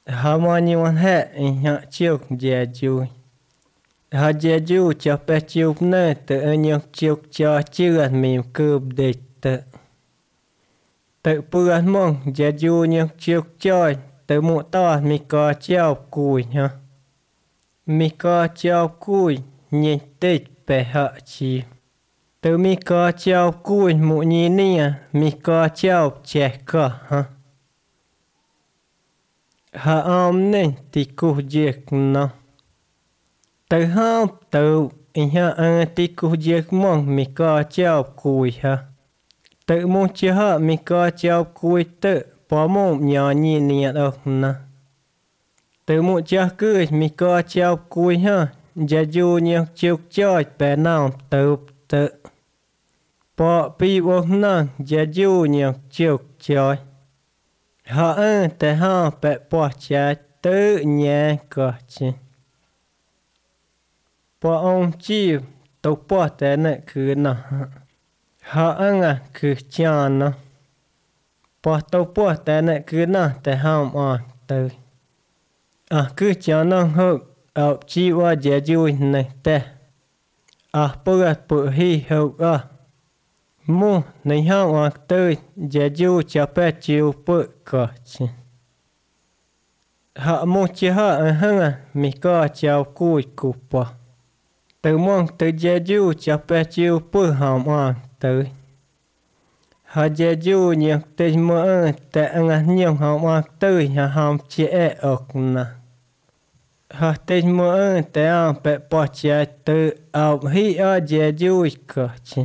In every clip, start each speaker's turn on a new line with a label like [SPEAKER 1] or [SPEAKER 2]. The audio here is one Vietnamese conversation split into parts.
[SPEAKER 1] Họ mà như anh hết họ chiều dễ chú họ dễ chú cho bé chú nơi tự nhọc chú cho chưa mìm cướp địch tự bữa mong dễ chú nhọc chú cho tự mụ to mi có cháu cùi ha mi có cháu cùi nhìn tích bé họ chi tự mi có cháu cùi mụ nhìn nè mi có cháu trẻ có ha họ ôm nên thì cụ diệt nó tự hông tự họ thì cụ diệt mong mi có cháu cùi ha tự mong chứ họ mi có cháu cùi tự bỏ mong nhỏ nhìn nè đâu nè tự mong cháu cười mi có cháu cùi ha giờ dù nhiều chiều chơi bé nào tự bỏ bi vô năng giờ dù nhiều chiều chơi họ tại họ bé bỏ cha tự nhẹ có chứ bỏ ông chiều tụ bỏ tại này cứ nó họ cứ cha nó bỏ tụ bỏ tại này cứ nó tại họ mà tự cứ cha nó hụt chi qua giờ dù này te bữa hi hụt mu này họ mà tự giờ dù cho bé chiều bữa có chứ họ mua chỉ họ mi có cháu cùi cụp bỏ từ mong từ giờ dù cho bé chiều bữa họ mà từ họ giờ dù nhiều từ mơ tại nhiều họ mà từ họ chỉ ốc nè họ từ mơ tại bé bỏ chạy từ hi ở giờ dù có chứ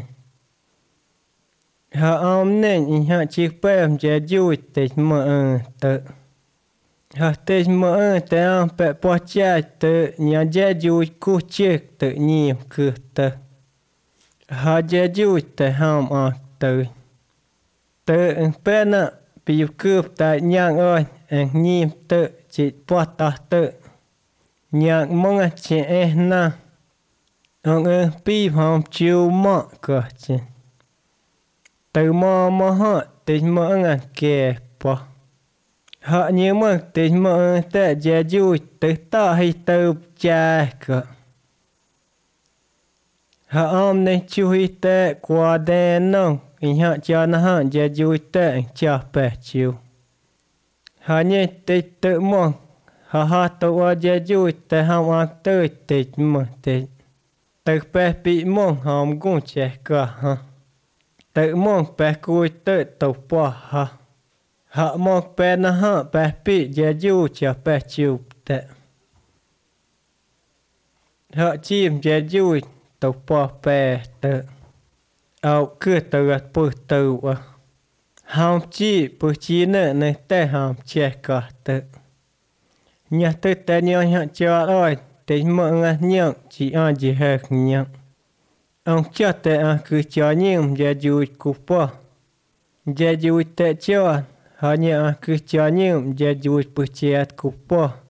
[SPEAKER 1] họ nên họ chỉ bé giờ dù từ mơ từ họ từ mơ tại bé bỏ chạy từ nhà giờ dù cú chiếc từ nhiều cứ từ họ giờ dù tại họ mà từ bé nè bị cướp tại nhà ơi nhiều từ chỉ bỏ ta từ nhà mong chị nè ông bị hòm chiều mọ cơ chứ từ mò họ từ mọ kề bỏ họ như mà từ mọ tại giờ vui từ ta hay từ cha cơ họ ôm nên chui tại qua đen nông họ cho nó họ giờ vui tại cho bé chiều họ như tự mong họ tụ giờ vui tại họ ăn từ mà tự bé bị mong họ cũng trẻ cơ ha tự mong bé cùi tự tụ bỏ họ mong bé nó họ bé bị giờ vui cho bé chịu tệ họ chim giờ vui tụ bỏ bé tự cứ tự bự tự họ chỉ bự chỉ nữa này tại họ trẻ cơ tự nhà tự tại nhau họ cho rồi để mọi người nhận chỉ ăn gì hết nhận ông cho tại cứ cho nhiều giờ vui cục bỏ giờ vui tại cho họ nhận cứ cho nhiều giờ vui bự chết cục bỏ